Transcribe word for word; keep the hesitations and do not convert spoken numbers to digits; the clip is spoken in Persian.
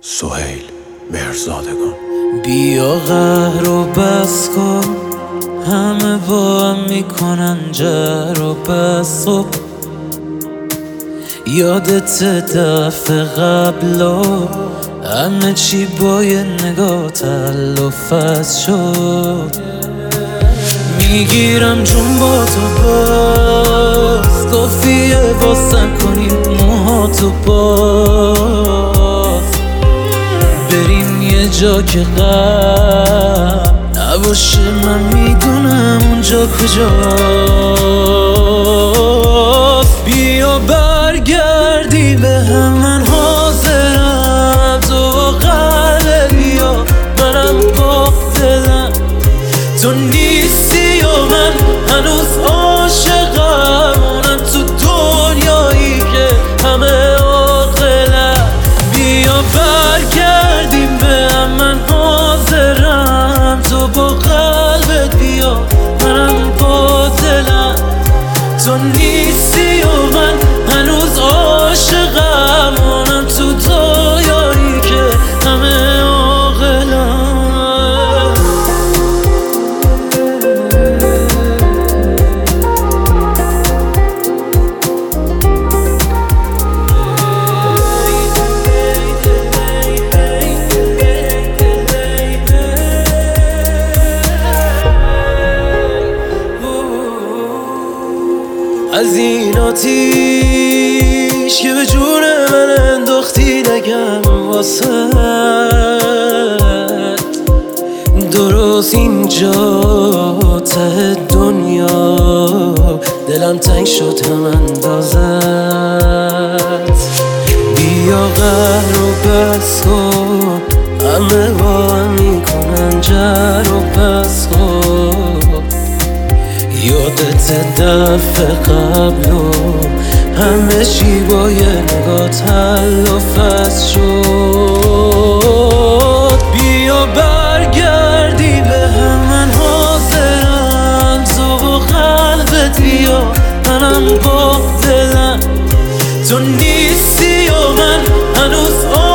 سهیل مهرزادگان. بیا قهر و بس کن، همه با هم میکنن جر و بس کن. یادت دفعه قبلا همه چی با یه نگاه تلافظ شد. میگیرم جون با تو باز، کافیه واسه کنیم موهاتو باز. بریم یه جا که غم نباشه، من میدونم اونجا کجاست. بیا برگردی به هم، من حاضرم. تو قلب بیا، منم با دلم. تو نیستی و من هنوز عاشقم، اونم تو دنیایی که همه عاقلم. بیا برگردیم به هم، من حاضرم. تو با قلبت بیا، منم با دلم. تو نیستی و من هنوز عاشقم، اونم تو دنیایی که همه عاقلم. از این آتیش که به جون من انداختی نگم واسه درست اینجا ته دنیا دلم تنگ شد هم اندازت. بیا قهر و بس کن، همه با هم میکنن جر و بس کن. یادت دفعه قبلو همه چی با یه نگاه تلافظ شد. بیا برگردی به هم، من حاضرم. تو با قلبت بیا، منم با دلم. تو نیستی و من هنوز